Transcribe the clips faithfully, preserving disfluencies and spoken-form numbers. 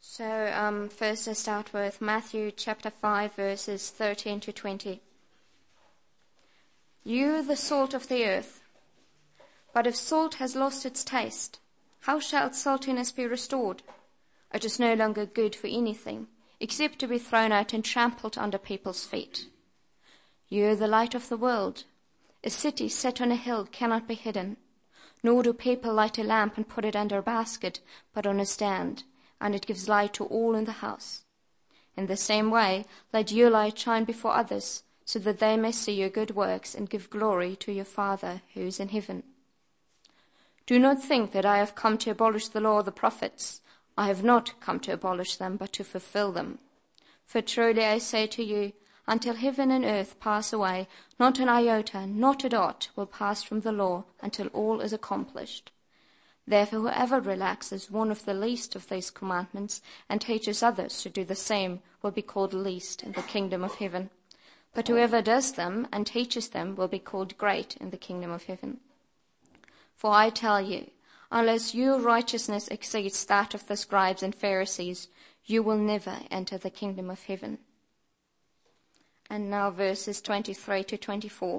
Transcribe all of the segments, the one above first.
So um, first I start with Matthew chapter five, verses thirteen to twenty. You are the salt of the earth. But if salt has lost its taste, how shall its saltiness be restored? It is no longer good for anything, except to be thrown out and trampled under people's feet. You are the light of the world. A city set on a hill cannot be hidden, nor do people light a lamp and put it under a basket, but on a stand, and it gives light to all in the house. In the same way, let your light shine before others, so that they may see your good works and give glory to your Father who is in heaven. Do not think that I have come to abolish the law of the prophets. I have not come to abolish them, but to fulfill them. For truly I say to you, until heaven and earth pass away, not an iota, not a dot will pass from the law until all is accomplished. Therefore whoever relaxes one of the least of these commandments and teaches others to do the same will be called least in the kingdom of heaven. But whoever does them and teaches them will be called great in the kingdom of heaven. For I tell you, unless your righteousness exceeds that of the scribes and Pharisees, you will never enter the kingdom of heaven. And now verses twenty-three to twenty-four.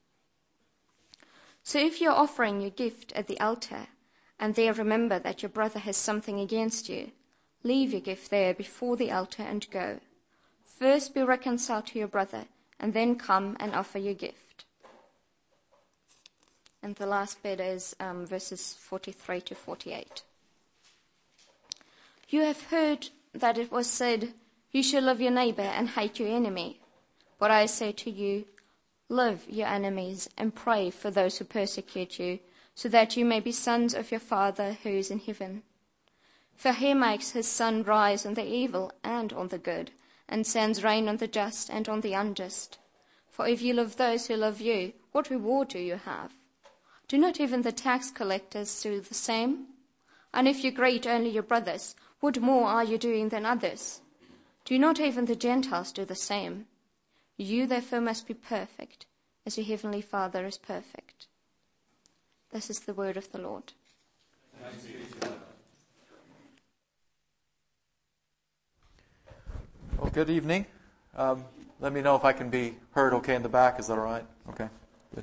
So if you're offering your gift at the altar, and there remember that your brother has something against you, leave your gift there before the altar and go. First be reconciled to your brother, and then come and offer your gift. And the last bit is um, verses forty-three to forty-eight. You have heard that it was said, you shall love your neighbor and hate your enemy. But I say to you, love your enemies and pray for those who persecute you, so that you may be sons of your Father who is in heaven. For he makes his sun rise on the evil and on the good, and sends rain on the just and on the unjust. For if you love those who love you, what reward do you have? Do not even the tax collectors do the same? And if you greet only your brothers, what more are you doing than others? Do not even the Gentiles do the same? You therefore must be perfect, as your heavenly Father is perfect. This is the word of the Lord. Thanks be to God. Well, good evening. Um, let me know if I can be heard okay in the back. Is that all right? Okay, good.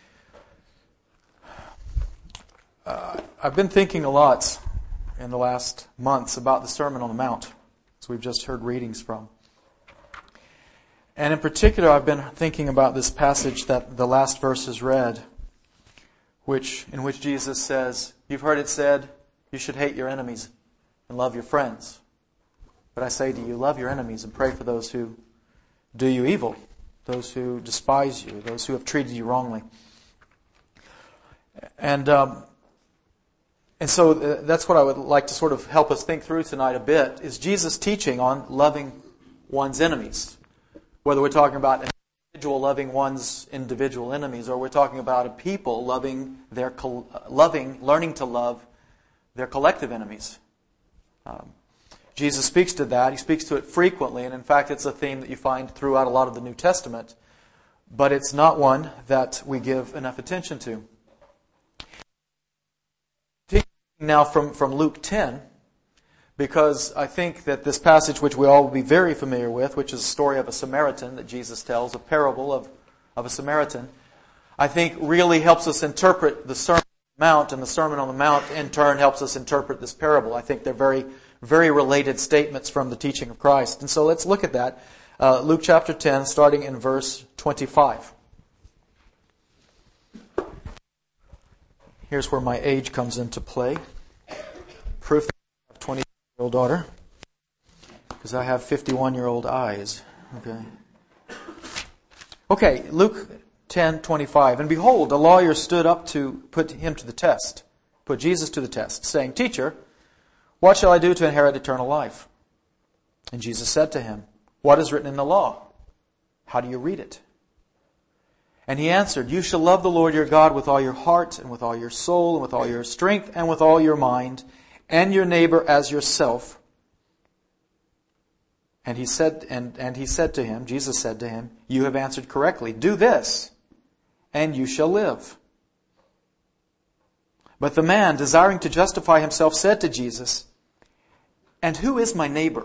Uh, I've been thinking a lot in the last months about the Sermon on the Mount, as we've just heard readings from. And in particular, I've been thinking about this passage that the last verse is read, which in which Jesus says, you've heard it said, you should hate your enemies and love your friends. But I say to you, love your enemies and pray for those who do you evil, those who despise you, those who have treated you wrongly. And um, and so that's what I would like to sort of help us think through tonight a bit, is Jesus' teaching on loving one's enemies. Whether we're talking about an individual loving one's individual enemies, or we're talking about a people loving their loving, learning to love their collective enemies. Um, Jesus speaks to that. He speaks to it frequently, and in fact, it's a theme that you find throughout a lot of the New Testament. But it's not one that we give enough attention to. Now from, from Luke ten, because I think that this passage, which we all will be very familiar with, which is a story of a Samaritan that Jesus tells, a parable of, of a Samaritan, I think really helps us interpret the Sermon on the Mount, and the Sermon on the Mount in turn helps us interpret this parable. I think they're very, very related statements from the teaching of Christ. And so let's look at that. Uh, Luke chapter ten, starting in verse twenty-five. Here's where my age comes into play. Proof that I have a twenty-year-old daughter, because I have fifty-one-year-old eyes. Okay. Okay, Luke ten twenty-five. And behold, a lawyer stood up to put him to the test, put Jesus to the test, saying, Teacher, what shall I do to inherit eternal life? And Jesus said to him, What is written in the law? How do you read it? And he answered, You shall love the Lord your God with all your heart, and with all your soul, and with all your strength, and with all your mind, and your neighbor as yourself. And he said, and, and he said to him, Jesus said to him, You have answered correctly. Do this, and you shall live. But the man, desiring to justify himself, said to Jesus, And who is my neighbor?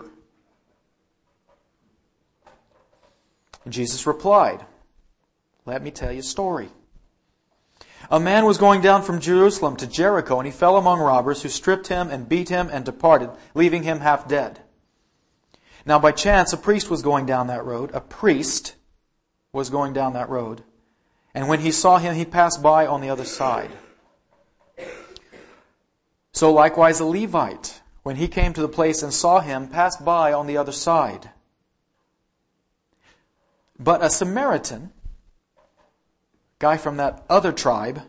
And Jesus replied, let me tell you a story. A man was going down from Jerusalem to Jericho, and he fell among robbers who stripped him and beat him and departed, leaving him half dead. Now by chance, a priest was going down that road. A priest was going down that road. And when he saw him, he passed by on the other side. So likewise a Levite, when he came to the place and saw him, passed by on the other side. But a Samaritan, guy from that other tribe,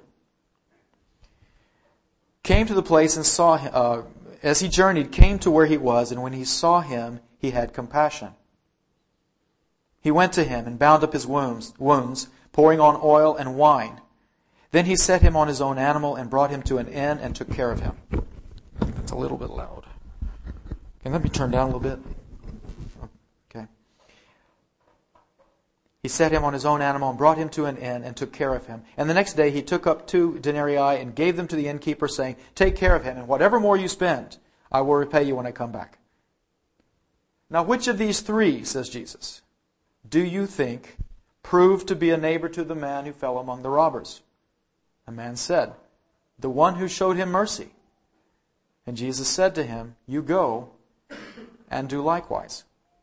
came to the place and saw him, uh, as he journeyed, came to where he was, and when he saw him, he had compassion. He went to him and bound up his wounds, wounds, pouring on oil and wine. Then he set him on his own animal and brought him to an inn and took care of him. It's a little bit loud. Can that be turned down a little bit? Okay. He set him on his own animal and brought him to an inn and took care of him. And the next day he took up two denarii and gave them to the innkeeper, saying, take care of him, and whatever more you spend, I will repay you when I come back. Now which of these three, says Jesus, do you think proved to be a neighbor to the man who fell among the robbers? The man said, the one who showed him mercy. And Jesus said to him, you go and do likewise.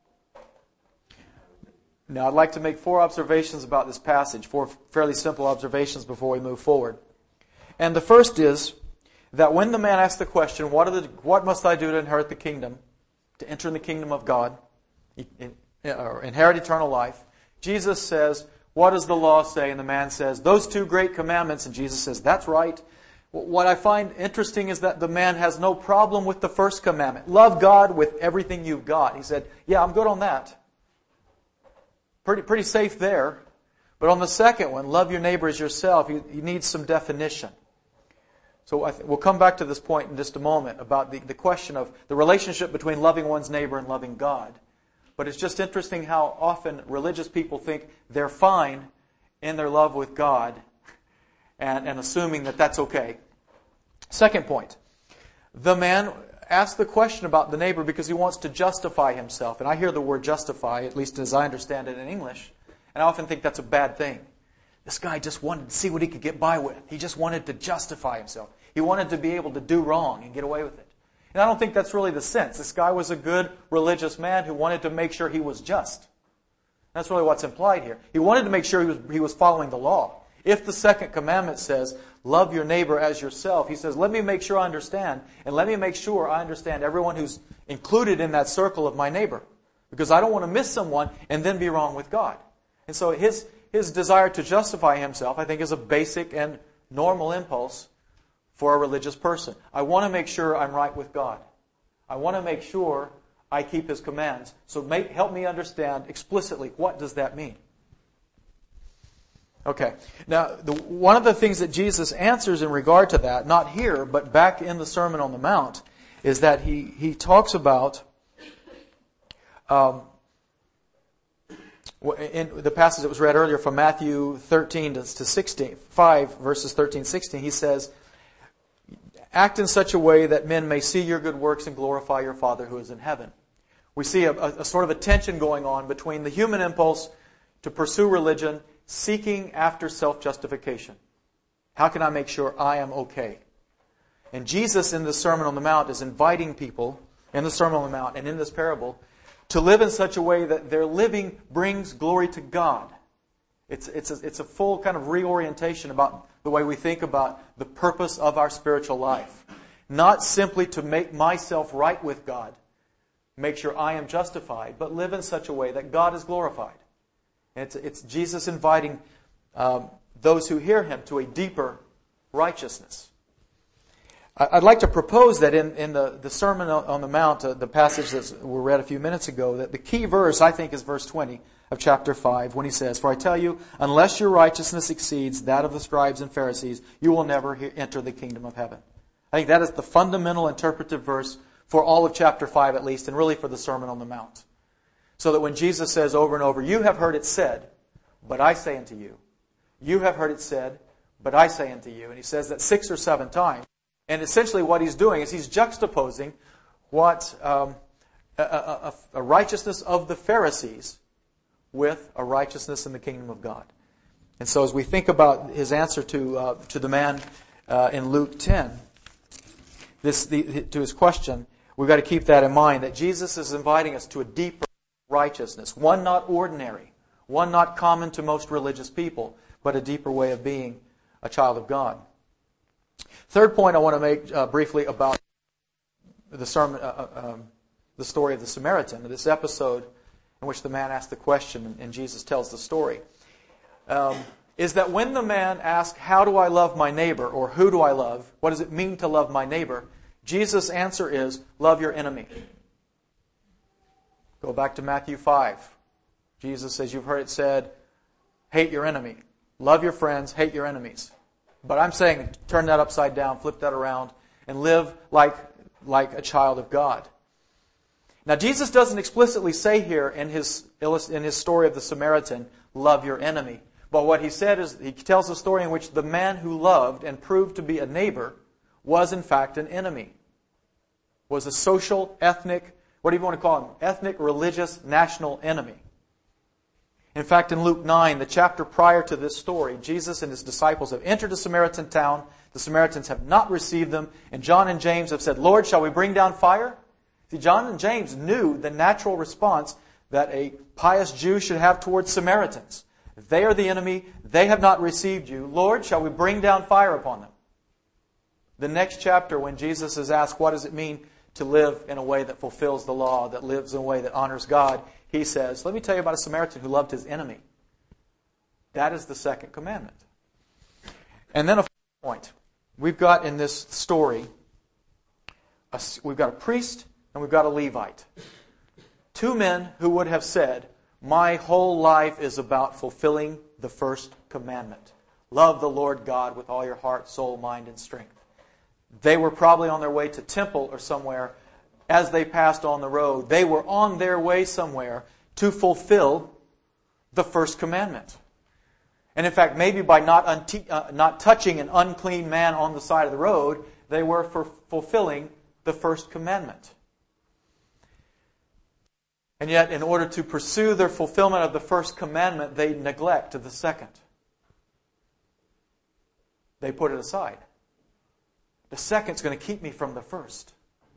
Now I'd like to make four observations about this passage, four fairly simple observations before we move forward. And the first is that when the man asked the question, what, are the, what must I do to inherit the kingdom, to enter in the kingdom of God, or inherit eternal life, Jesus says, what does the law say? And the man says, those two great commandments. And Jesus says, that's right. What I find interesting is that the man has no problem with the first commandment. Love God with everything you've got. He said, yeah, I'm good on that. Pretty, pretty safe there. But on the second one, love your neighbor as yourself, you, you need some definition. So I th- we'll come back to this point in just a moment about the, the question of the relationship between loving one's neighbor and loving God. But it's just interesting how often religious people think they're fine in their love with God and, and assuming that that's okay. Second point. The man asked the question about the neighbor because he wants to justify himself. And I hear the word justify, at least as I understand it in English, and I often think that's a bad thing. This guy just wanted to see what he could get by with. He just wanted to justify himself. He wanted to be able to do wrong and get away with it. And I don't think that's really the sense. This guy was a good religious man who wanted to make sure he was just. That's really what's implied here. He wanted to make sure he was, he was following the law. If the second commandment says, love your neighbor as yourself, he says, let me make sure I understand, and let me make sure I understand everyone who's included in that circle of my neighbor. Because I don't want to miss someone and then be wrong with God. And so his, his desire to justify himself, I think, is a basic and normal impulse for a religious person. I want to make sure I'm right with God. I want to make sure I keep His commands. So make, help me understand explicitly, what does that mean? Okay. Now, the, one of the things that Jesus answers in regard to that, not here, but back in the Sermon on the Mount, is that he, he talks about, um, in the passage that was read earlier from Matthew thirteen to sixteen, five verses thirteen, sixteen, he says, act in such a way that men may see your good works and glorify your Father who is in heaven. We see a, a, a sort of a tension going on between the human impulse to pursue religion, seeking after self-justification. How can I make sure I am okay? And Jesus in the Sermon on the Mount is inviting people, in the Sermon on the Mount and in this parable, to live in such a way that their living brings glory to God. It's, it's, a, it's a full kind of reorientation about the way we think about the purpose of our spiritual life. Not simply to make myself right with God, make sure I am justified, but live in such a way that God is glorified. And it's, it's Jesus inviting um, those who hear Him to a deeper righteousness. I'd like to propose that in, in the, the Sermon on the Mount, uh, the passage that we read a few minutes ago, that the key verse, I think, is verse twenty of chapter five, when he says, for I tell you, unless your righteousness exceeds that of the scribes and Pharisees, you will never he- enter the kingdom of heaven. I think that is the fundamental interpretive verse for all of chapter five at least, and really for the Sermon on the Mount. So that when Jesus says over and over, you have heard it said, but I say unto you. You have heard it said, but I say unto you. And he says that six or seven times. And essentially what he's doing is he's juxtaposing what um, a, a, a righteousness of the Pharisees with a righteousness in the kingdom of God. And so as we think about his answer to uh, to the man uh, in Luke ten, this the, to his question, we've got to keep that in mind, that Jesus is inviting us to a deeper righteousness, one not ordinary, one not common to most religious people, but a deeper way of being a child of God. Third point I want to make uh, briefly about the sermon, uh, um, the story of the Samaritan, this episode in which the man asked the question and Jesus tells the story, um, is that when the man asked, how do I love my neighbor, or who do I love, what does it mean to love my neighbor, Jesus' answer is, love your enemy. Go back to Matthew five. Jesus says, you've heard it said, hate your enemy. Love your friends, hate your enemies. But I'm saying, turn that upside down, flip that around, and live like, like a child of God. Now, Jesus doesn't explicitly say here in his, in his story of the Samaritan, love your enemy. But what he said is, he tells a story in which the man who loved and proved to be a neighbor was in fact an enemy. Was a social, ethnic, what do you want to call him? Ethnic, religious, national enemy. In fact, in Luke nine, the chapter prior to this story, Jesus and his disciples have entered a Samaritan town. The Samaritans have not received them. And John and James have said, Lord, shall we bring down fire? See, John and James knew the natural response that a pious Jew should have towards Samaritans. They are the enemy. They have not received you. Lord, shall we bring down fire upon them? The next chapter, when Jesus is asked, what does it mean to live in a way that fulfills the law, that lives in a way that honors God, he says, let me tell you about a Samaritan who loved his enemy. That is the second commandment. And then a point. We've got in this story, a, we've got a priest and we've got a Levite. Two men who would have said, my whole life is about fulfilling the first commandment. Love the Lord God with all your heart, soul, mind, and strength. They were probably on their way to temple or somewhere. As they passed on the road, they were on their way somewhere to fulfill the first commandment. And in fact, maybe by not unte- uh, not touching an unclean man on the side of the road, they were for fulfilling the first commandment. And yet, in order to pursue their fulfillment of the first commandment, they neglect the second. They put it aside. The second's going to keep me from the first.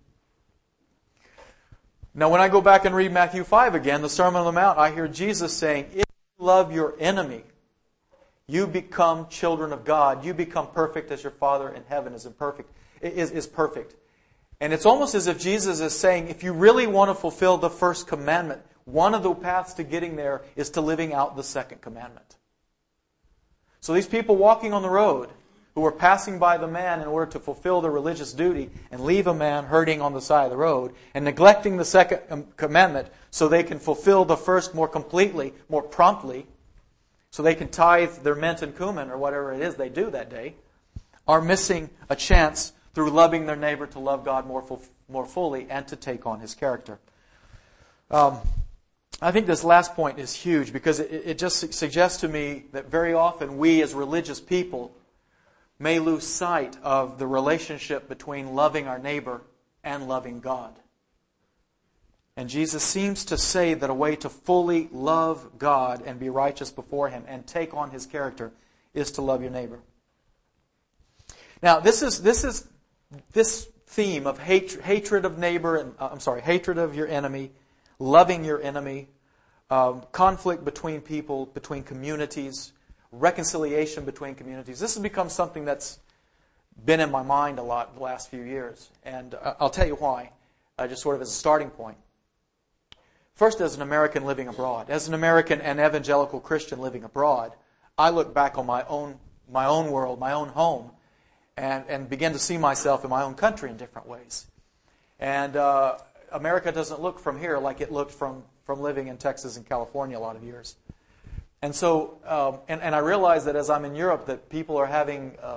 Now, when I go back and read Matthew five again, the Sermon on the Mount, I hear Jesus saying, if you love your enemy, you become children of God. You become perfect as your Father in heaven is imperfect, is, is perfect. And it's almost as if Jesus is saying, if you really want to fulfill the first commandment, one of the paths to getting there is to living out the second commandment. So these people walking on the road, who were passing by the man in order to fulfill their religious duty and leave a man hurting on the side of the road and neglecting the second commandment so they can fulfill the first more completely, more promptly, so they can tithe their mint and cumin or whatever it is they do that day, are missing a chance through loving their neighbor to love God more full, more fully and to take on His character. Um, I think this last point is huge because it, it just suggests to me that very often we as religious people may lose sight of the relationship between loving our neighbor and loving God. And Jesus seems to say that a way to fully love God and be righteous before Him and take on His character is to love your neighbor. Now, this is this is this theme of hate, hatred of neighbor and uh, I'm sorry, hatred of your enemy, loving your enemy, um, conflict between people, between communities, reconciliation between communities. This has become something that's been in my mind a lot the last few years. And I'll tell you why, uh, just sort of as a starting point. First, as an American living abroad, as an American and evangelical Christian living abroad, I look back on my own my own world, my own home, and, and begin to see myself in my own country in different ways. And uh, America doesn't look from here like it looked from, from living in Texas and California a lot of years. And so, um, and, and I realize that as I'm in Europe, that people are having, uh,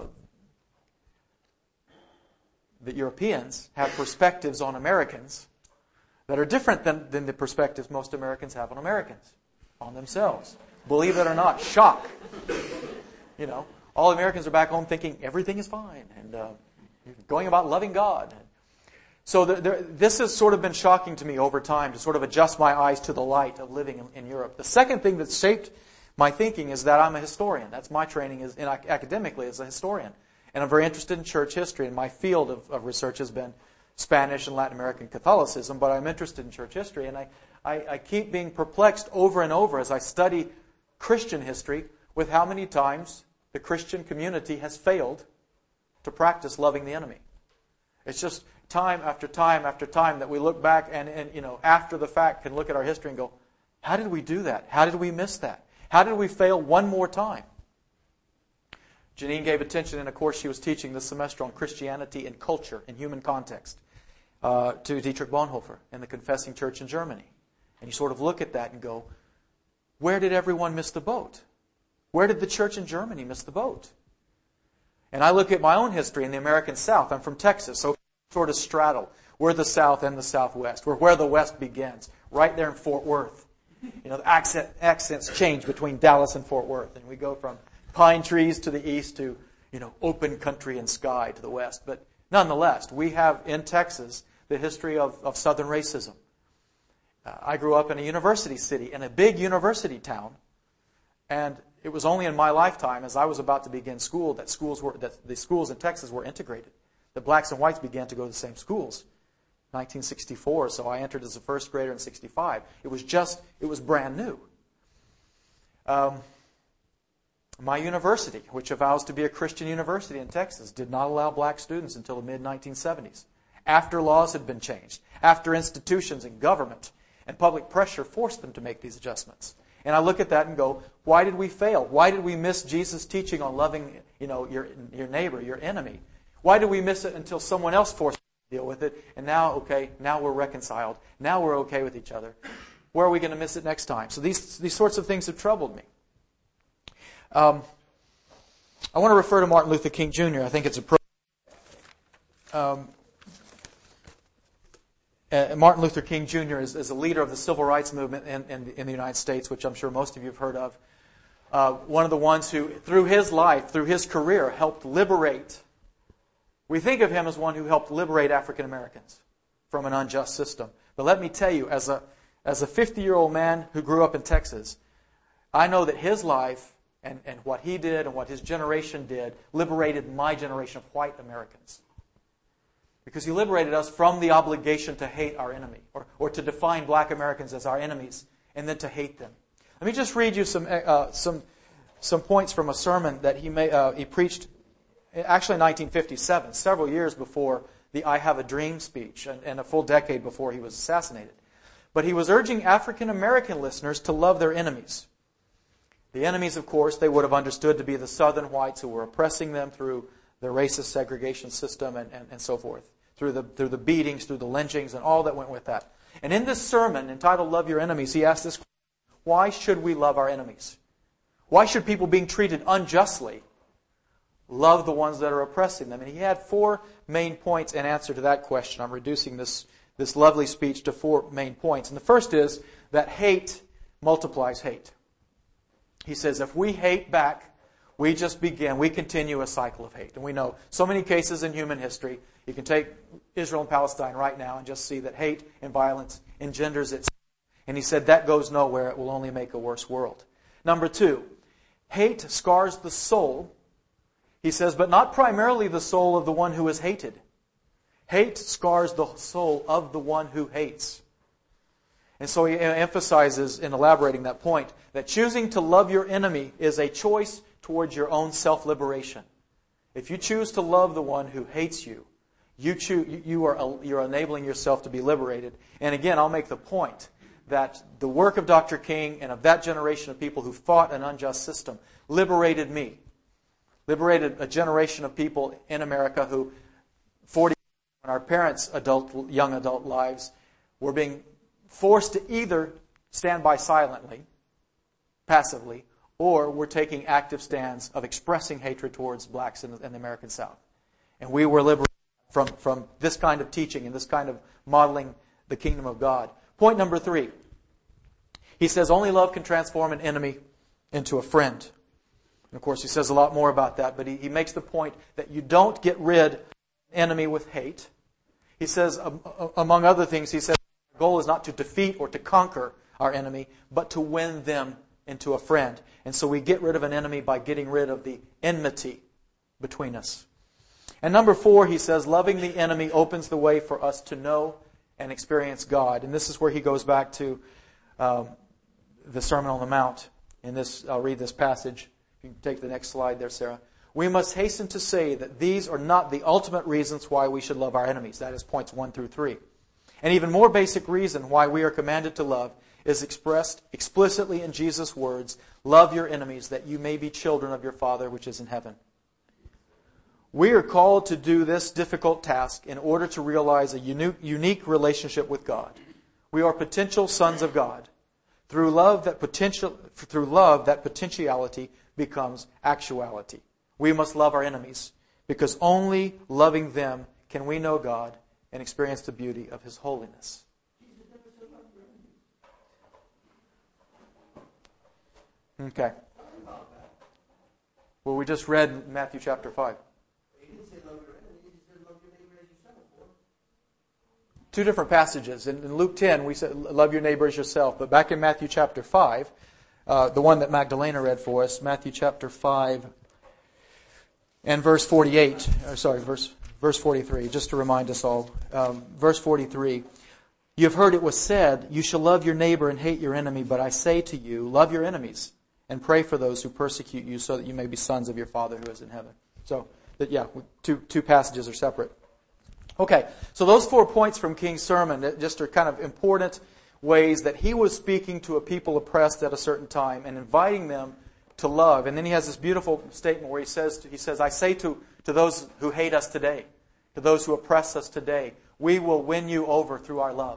that Europeans have perspectives on Americans that are different than, than the perspectives most Americans have on Americans, on themselves. Believe it or not, shock. You know, all Americans are back home thinking everything is fine and uh, going about loving God. So there, there, this has sort of been shocking to me over time to sort of adjust my eyes to the light of living in, in Europe. The second thing that shaped my thinking is that I'm a historian. That's my training is in, academically as a historian. And I'm very interested in church history, and my field of, of research has been Spanish and Latin American Catholicism, but I'm interested in church history, and I, I, I keep being perplexed over and over as I study Christian history with how many times the Christian community has failed to practice loving the enemy. It's just time after time after time that we look back and, and you know, after the fact can look at our history and go, how did we do that? How did we miss that? How did we fail one more time? Janine gave attention in a course she was teaching this semester on Christianity and culture in human context uh, to Dietrich Bonhoeffer in the Confessing Church in Germany. And you sort of look at that and go, where did everyone miss the boat? Where did the church in Germany miss the boat? And I look at my own history in the American South. I'm from Texas, so sort of straddle. We're the South and the Southwest. We're where the West begins, right there in Fort Worth. You know, the accent, accents change between Dallas and Fort Worth. And we go from pine trees to the east to, you know, open country and sky to the west. But nonetheless, we have in Texas the history of, of Southern racism. Uh, I grew up in a university city, in a big university town. And it was only in my lifetime, as I was about to begin school, that schools were that the schools in Texas were integrated. The blacks and whites began to go to the same schools. nineteen sixty-four, so I entered as a first grader in sixty-five. It was just, it was brand new. Um, my university, which avows to be a Christian university in Texas, did not allow black students until the mid nineteen seventies. After laws had been changed, after institutions and government and public pressure forced them to make these adjustments. And I look at that and go, why did we fail? Why did we miss Jesus' teaching on loving, you know, your your neighbor, your enemy? Why did we miss it until someone else forced us to deal with it? And now, okay, now we're reconciled. Now we're okay with each other. Where are we going to miss it next time? So these these sorts of things have troubled me. Um, I want to refer to Martin Luther King Junior I think it's appropriate. Um, Uh, Martin Luther King Junior is, is a leader of the civil rights movement in, in, in the United States, which I'm sure most of you have heard of. Uh, one of the ones who, through his life, through his career, helped liberate. We think of him as one who helped liberate African Americans from an unjust system. But let me tell you, as a as a fifty-year-old man who grew up in Texas, I know that his life and, and what he did and what his generation did liberated my generation of white Americans. Because he liberated us from the obligation to hate our enemy, or, or to define black Americans as our enemies, and then to hate them. Let me just read you some uh, some some points from a sermon that he may, uh, he preached, actually in nineteen fifty-seven, several years before the I Have a Dream speech, and, and a full decade before he was assassinated. But he was urging African American listeners to love their enemies. The enemies, of course, they would have understood to be the Southern whites who were oppressing them through the racist segregation system and, and, and so forth, through the through the beatings, through the lynchings, and all that went with that. And in this sermon entitled Love Your Enemies, he asked this question: why should we love our enemies? Why should people being treated unjustly love the ones that are oppressing them? And he had four main points in answer to that question. I'm reducing this, this lovely speech to four main points. And the first is that hate multiplies hate. He says, if we hate back, we just begin, we continue a cycle of hate. And we know so many cases in human history. You can take Israel and Palestine right now and just see that hate and violence engenders it. And he said that goes nowhere. It will only make a worse world. Number two, hate scars the soul. He says, but not primarily the soul of the one who is hated. Hate scars the soul of the one who hates. And so he emphasizes in elaborating that point that choosing to love your enemy is a choice towards your own self-liberation. If you choose to love the one who hates you, you choose, you are you're enabling yourself to be liberated. And again, I'll make the point that the work of Doctor King and of that generation of people who fought an unjust system liberated me, liberated a generation of people in America who, forty in our parents' adult, young adult lives, were being forced to either stand by silently, passively, or we're taking active stands of expressing hatred towards blacks in the, in the American South. And we were liberated from, from this kind of teaching and this kind of modeling the kingdom of God. Point number three. He says only love can transform an enemy into a friend. And of course, he says a lot more about that, but he, he makes the point that you don't get rid of an enemy with hate. he says, among other things, he says, the goal is not to defeat or to conquer our enemy, but to win them into a friend. And so we get rid of an enemy by getting rid of the enmity between us. And number four, he says, loving the enemy opens the way for us to know and experience God. And this is where he goes back to um, the Sermon on the Mount. In this, I'll read this passage. You can take the next slide there, Sarah. We must hasten to say that these are not the ultimate reasons why we should love our enemies. That is points one through three. An even more basic reason why we are commanded to love is expressed explicitly in Jesus' words, love your enemies that you may be children of your Father which is in heaven. We are called to do this difficult task in order to realize a unique relationship with God. We are potential sons of God. Through love, that potential, through love, that potentiality becomes actuality. We must love our enemies because only loving them can we know God and experience the beauty of His holiness. Okay. Well, we just read Matthew chapter five. Two different passages. In, in Luke ten, we said, love your neighbor as yourself. But back in Matthew chapter five, uh, the one that Magdalena read for us, Matthew chapter five and verse forty-eight, or sorry, verse verse forty-three, just to remind us all. Um, verse forty-three, you have heard it was said, you shall love your neighbor and hate your enemy, but I say to you, love your enemies and pray for those who persecute you so that you may be sons of your Father who is in heaven. So, that yeah, two two passages are separate. Okay, so those four points from King's sermon just are kind of important ways that he was speaking to a people oppressed at a certain time and inviting them to love. And then he has this beautiful statement where he says, he says, I say to, to those who hate us today, to those who oppress us today, we will win you over through our love.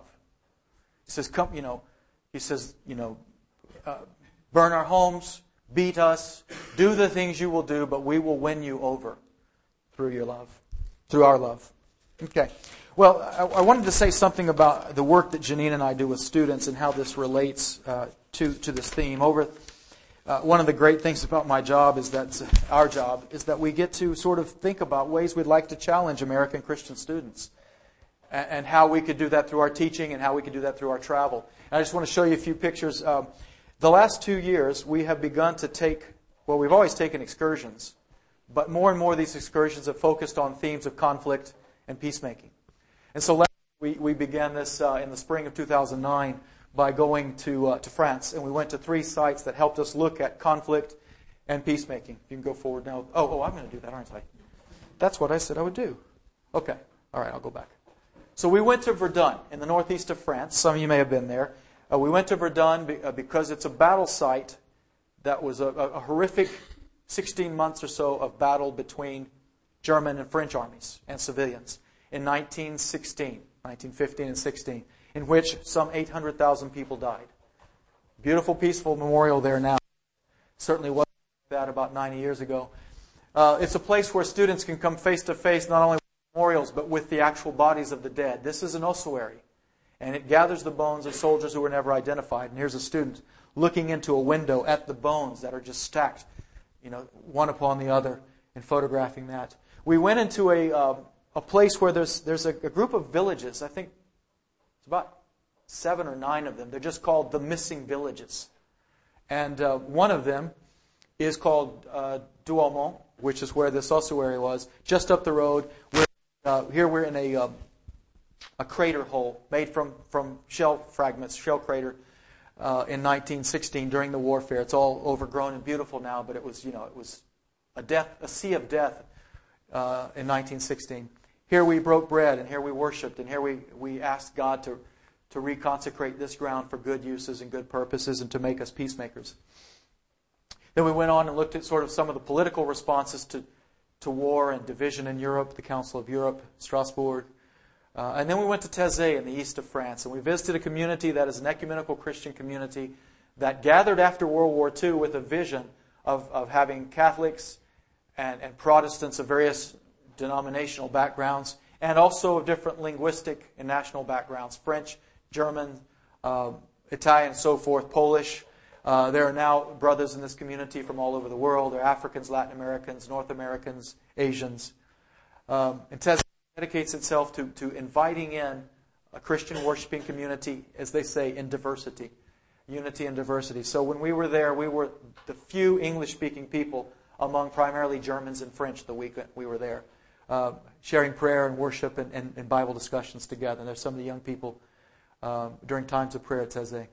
He says, come, you know, he says, you know, uh, burn our homes, beat us, do the things you will do, but we will win you over through your love, through our love. Okay. Well, I, I wanted to say something about the work that Janine and I do with students and how this relates uh, to to this theme. Over uh, one of the great things about my job is that our job is that we get to sort of think about ways we'd like to challenge American Christian students, and, and how we could do that through our teaching and how we could do that through our travel. And I just want to show you a few pictures. Um, the last two years, we have begun to take. Well, we've always taken excursions, but more and more of these excursions have focused on themes of conflict and peacemaking. And so last we, we began this uh, in the spring of two thousand nine by going to uh, to France, and we went to three sites that helped us look at conflict and peacemaking. You can go forward now. Oh, oh, I'm going to do that, aren't I? That's what I said I would do. Okay. All right, I'll go back. So we went to Verdun in the northeast of France. Some of you may have been there. Uh, we went to Verdun be, uh, because it's a battle site that was a, a, a horrific sixteen months or so of battle between German and French armies and civilians in nineteen sixteen, nineteen fifteen and sixteen, in which some eight hundred thousand people died. Beautiful, peaceful memorial there now. Certainly wasn't like that about ninety years ago. Uh, it's a place where students can come face to face not only with memorials but with the actual bodies of the dead. This is an ossuary, and it gathers the bones of soldiers who were never identified. And here's a student looking into a window at the bones that are just stacked, you know, one upon the other, and photographing that. We went into a uh, a place where there's there's a, a group of villages. I think it's about seven or nine of them. They're just called the missing villages. And uh, one of them is called uh, Douaumont, which is where this ossuary was, just up the road. We're, uh, here we're in a uh, a crater hole made from, from shell fragments, shell crater, uh, in nineteen sixteen during the warfare. It's all overgrown and beautiful now, but it was, you know, it was a death, a sea of death uh, in nineteen sixteen. Here we broke bread, and here we worshipped, and here we, we asked God to, to reconsecrate this ground for good uses and good purposes and to make us peacemakers. Then we went on and looked at sort of some of the political responses to, to war and division in Europe, the Council of Europe, Strasbourg. Uh, and then we went to Taizé in the east of France, and we visited a community that is an ecumenical Christian community that gathered after World War Two with a vision of, of having Catholics and, and Protestants of various denominational backgrounds, and also of different linguistic and national backgrounds, French, German, uh, Italian, and so forth, Polish. Uh, there are now brothers in this community from all over the world. There are Africans, Latin Americans, North Americans, Asians. Um, and Taizé dedicates itself to, to inviting in a Christian worshiping community, as they say, in diversity. Unity and diversity. So when we were there, we were the few English-speaking people among primarily Germans and French the week we were there, uh, sharing prayer and worship and, and, and Bible discussions together. And there's some of the young people uh, during times of prayer at Teze.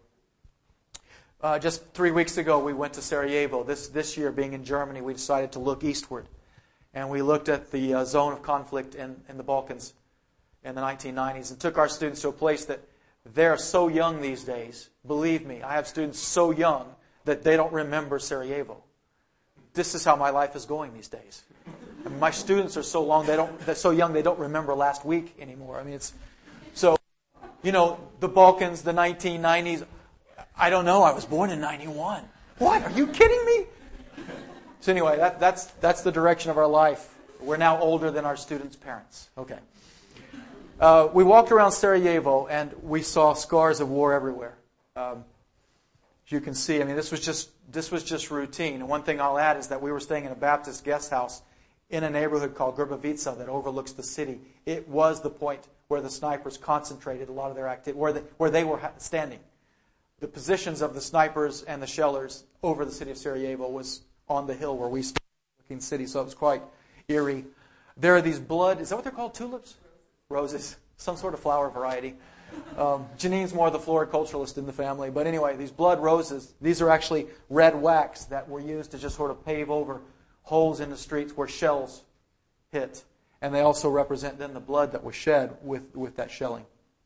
Uh, just three weeks ago, we went to Sarajevo. This this year, being in Germany, we decided to look eastward. And we looked at the uh, zone of conflict in, in the Balkans in the nineteen nineties and took our students to a place that they're so young these days. Believe me, I have students so young that they don't remember Sarajevo. This is how my life is going these days. I mean, my students are so long they don't they're so young they don't remember last week anymore. I mean, it's so you know the Balkans, the nineteen nineties. I don't know. I was born in ninety-one. What? Are you kidding me? So anyway, that, that's that's the direction of our life. We're now older than our students' parents. Okay. Uh, we walked around Sarajevo and we saw scars of war everywhere. Um, as you can see, I mean, this was just this was just routine. And one thing I'll add is that we were staying in a Baptist guest house in a neighborhood called Grbavica that overlooks the city. It was the point where the snipers concentrated a lot of their activity, where they, where they were standing. The positions of the snipers and the shellers over the city of Sarajevo was on the hill where we stood, looking city, so it was quite eerie. There are these blood, is that what they're called? Tulips? Roses. Some sort of flower variety. Um, Janine's more the floriculturalist in the family. But anyway, these blood roses, these are actually red wax that were used to just sort of pave over holes in the streets where shells hit. And they also represent then the blood that was shed with, with that shelling.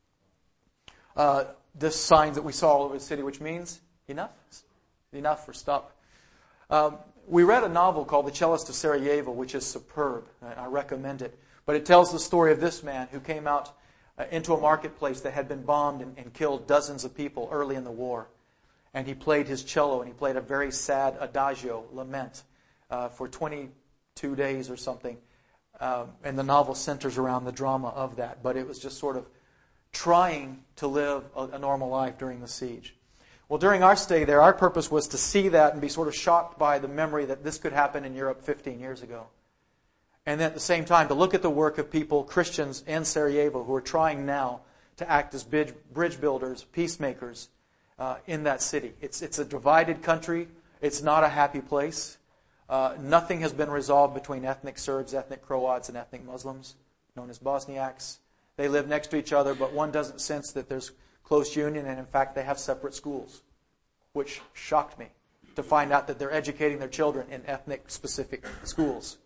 Uh, this signs that we saw all over the city, which means enough. Enough or stop. Um, we read a novel called The Cellist of Sarajevo, which is superb. I recommend it. But it tells the story of this man who came out uh, into a marketplace that had been bombed and, and killed dozens of people early in the war. And he played his cello, and he played a very sad adagio, lament, uh, for twenty-two days or something. Um, and the novel centers around the drama of that. But it was just sort of trying to live a, a normal life during the siege. Well, during our stay there, our purpose was to see that and be sort of shocked by the memory that this could happen in Europe fifteen years ago. And then at the same time, to look at the work of people, Christians in Sarajevo, who are trying now to act as bridge, bridge builders, peacemakers uh, in that city. It's, it's a divided country. It's not a happy place. Uh, nothing has been resolved between ethnic Serbs, ethnic Croats, and ethnic Muslims, known as Bosniaks. They live next to each other, but one doesn't sense that there's close union, and in fact they have separate schools, which shocked me to find out that they're educating their children in ethnic-specific schools.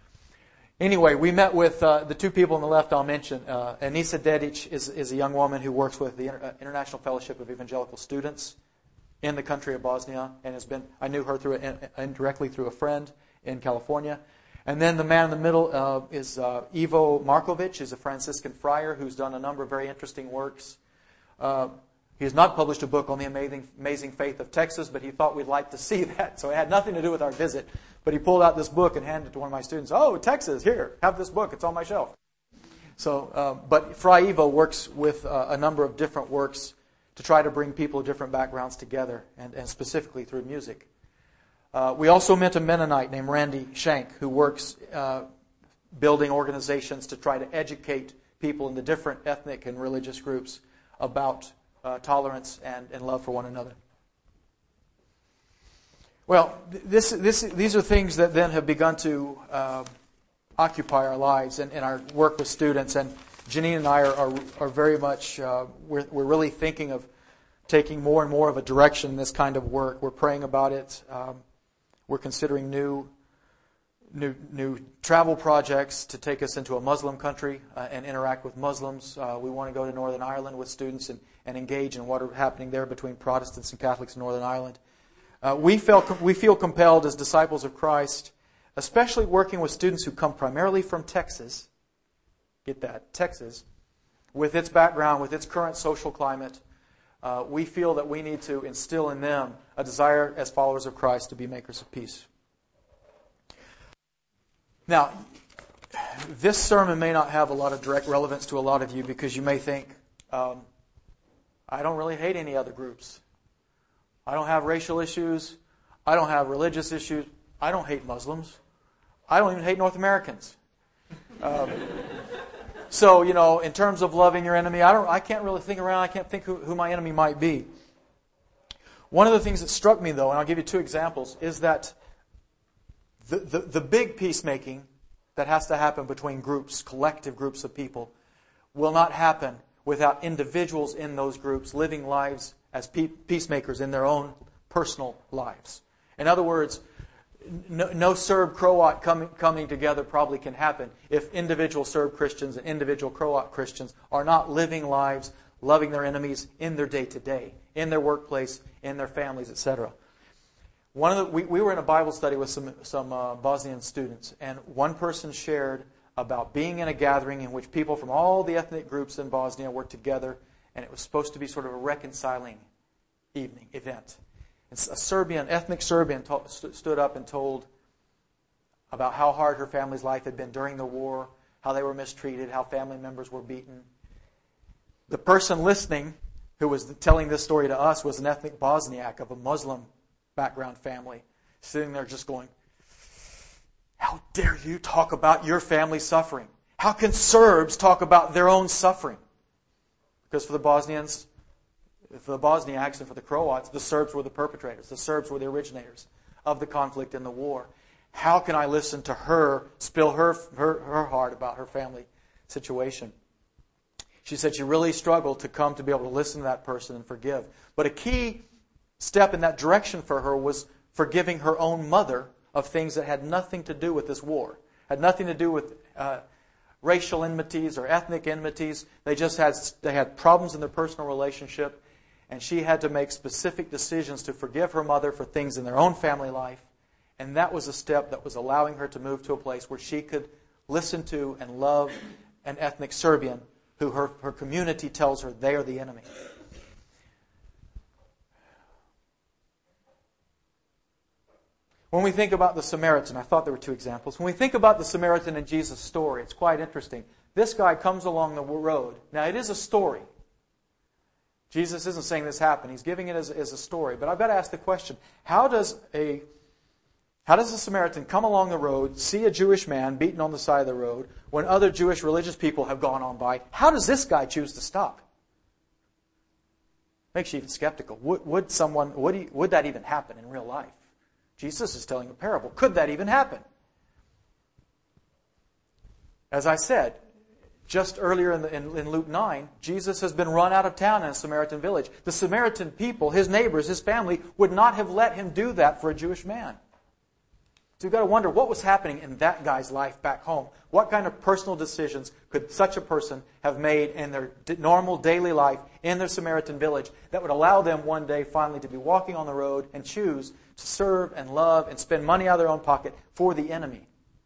Anyway, we met with uh, the two people on the left I'll mention. Uh, Anisa Dedic is, is a young woman who works with the Inter- uh, International Fellowship of Evangelical Students in the country of Bosnia, and has been. I knew her through a, indirectly through a friend in California. And then the man in the middle uh, is uh, Ivo Markovic, who's a Franciscan friar who's done a number of very interesting works. Uh, he has not published a book on the amazing, amazing faith of Texas, but he thought we'd like to see that. So it had nothing to do with our visit. But he pulled out this book and handed it to one of my students. Oh, Texas, here, have this book. It's on my shelf. So, uh, but Fray Ivo works with uh, a number of different works to try to bring people of different backgrounds together, and, and specifically through music. Uh, we also met a Mennonite named Randy Shank, who works uh, building organizations to try to educate people in the different ethnic and religious groups about uh, tolerance and, and love for one another. Well, this, this, these are things that then have begun to uh, occupy our lives and, and our work with students. And Janine and I are, are, are very much, uh, we're, we're really thinking of taking more and more of a direction in this kind of work. We're praying about it. Um, we're considering new, new, new travel projects to take us into a Muslim country uh, and interact with Muslims. Uh, we want to go to Northern Ireland with students and, and engage in what are happening there between Protestants and Catholics in Northern Ireland. Uh, we, felt, we feel compelled as disciples of Christ, especially working with students who come primarily from Texas, get that, Texas, with its background, with its current social climate, uh, we feel that we need to instill in them a desire as followers of Christ to be makers of peace. Now, this sermon may not have a lot of direct relevance to a lot of you because you may think, um, I don't really hate any other groups. I don't have racial issues. I don't have religious issues. I don't hate Muslims. I don't even hate North Americans. Um, So, you know, in terms of loving your enemy, I don't, I can't really think around. I can't think who, who my enemy might be. One of the things that struck me, though, and I'll give you two examples, is that the, the, the big peacemaking that has to happen between groups, collective groups of people, will not happen without individuals in those groups living lives as peacemakers in their own personal lives. In other words, no, no Serb-Croat coming, coming together probably can happen if individual Serb Christians and individual Croat Christians are not living lives, loving their enemies in their day-to-day, in their workplace, in their families, et cetera. One of the, we, we were in a Bible study with some, some uh, Bosnian students, and one person shared about being in a gathering in which people from all the ethnic groups in Bosnia were together, and it was supposed to be sort of a reconciling evening, event. And a Serbian, ethnic Serbian to, st- stood up and told about how hard her family's life had been during the war, how they were mistreated, how family members were beaten. The person listening, who was telling this story to us, was an ethnic Bosniak of a Muslim background family, sitting there just going, "How dare you talk about your family suffering? How can Serbs talk about their own suffering?" Because for the Bosnians, for the Bosniaks and for the Croats, the Serbs were the perpetrators. The Serbs were the originators of the conflict and the war. How can I listen to her spill her, her, her heart about her family situation? She said she really struggled to come to be able to listen to that person and forgive. But a key step in that direction for her was forgiving her own mother of things that had nothing to do with this war. Had nothing to do with uh, racial enmities or ethnic enmities. They just had they had problems in their personal relationship. And she had to make specific decisions to forgive her mother for things in their own family life. And that was a step that was allowing her to move to a place where she could listen to and love an ethnic Serbian who her, her community tells her they are the enemy. When we think about the Samaritan, I thought there were two examples. When we think about the Samaritan in Jesus' story, it's quite interesting. This guy comes along the road. Now, it is a story. Jesus isn't saying this happened. He's giving it as, as a story. But I've got to ask the question, how does a how does a Samaritan come along the road, see a Jewish man beaten on the side of the road, when other Jewish religious people have gone on by? How does this guy choose to stop? Makes you even skeptical. Would, would someone would, he, would that even happen in real life? Jesus is telling a parable. Could that even happen? As I said, just earlier in, the, in, in Luke nine, Jesus has been run out of town in a Samaritan village. The Samaritan people, his neighbors, his family, would not have let him do that for a Jewish man. So you've got to wonder what was happening in that guy's life back home. What kind of personal decisions could such a person have made in their normal daily life in their Samaritan village that would allow them one day finally to be walking on the road and choose to serve and love and spend money out of their own pocket for the enemy?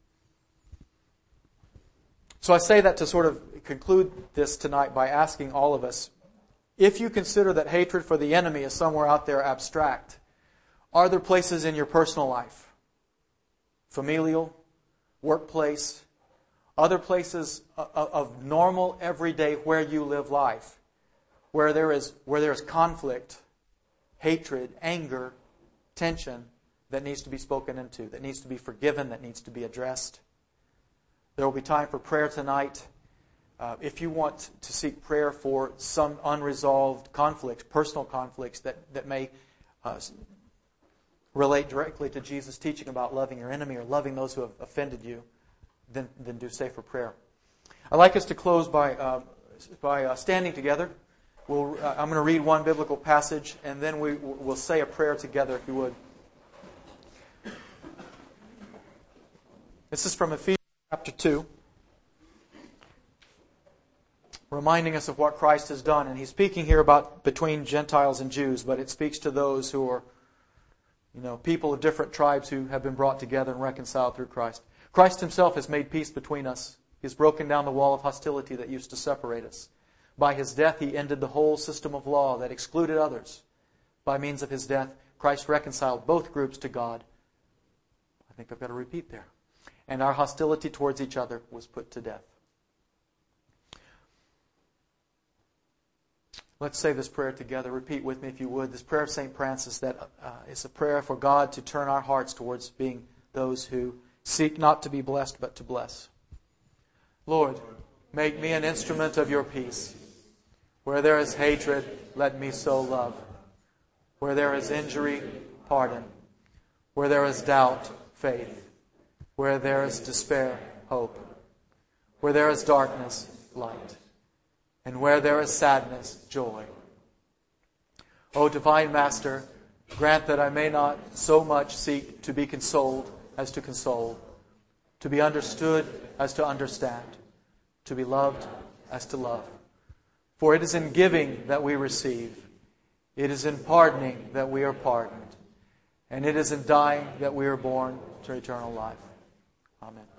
So I say that to sort of conclude this tonight by asking all of us, if you consider that hatred for the enemy is somewhere out there abstract, are there places in your personal life, familial, workplace, other places of normal, everyday, where you live life, where there is where there is conflict, hatred, anger, tension that needs to be spoken into, that needs to be forgiven, that needs to be addressed? There will be time for prayer tonight. Uh, if you want to seek prayer for some unresolved conflicts, personal conflicts that, that may uh, relate directly to Jesus' teaching about loving your enemy or loving those who have offended you, then, then do say for prayer. I'd like us to close by, uh, by uh, standing together. We'll, uh, I'm going to read one biblical passage, and then we, we'll say a prayer together, if you would. This is from Ephesians chapter two, reminding us of what Christ has done. And he's speaking here about between Gentiles and Jews, but it speaks to those who are, you know, people of different tribes who have been brought together and reconciled through Christ. Christ himself has made peace between us. He's broken down the wall of hostility that used to separate us. By his death, he ended the whole system of law that excluded others. By means of his death, Christ reconciled both groups to God. I think I've got to repeat there. And our hostility towards each other was put to death. Let's say this prayer together. Repeat with me if you would. This prayer of Saint Francis that uh, is a prayer for God to turn our hearts towards being those who seek not to be blessed but to bless. Lord, Make me an instrument of your peace. Where there is hatred, let me sow love. Where there is injury, pardon. Where there is doubt, faith. Where there is despair, hope. Where there is darkness, light. And where there is sadness, joy. O Divine Master, grant that I may not so much seek to be consoled as to console, to be understood as to understand, to be loved as to love. For it is in giving that we receive, it is in pardoning that we are pardoned, and it is in dying that we are born to eternal life. Amen.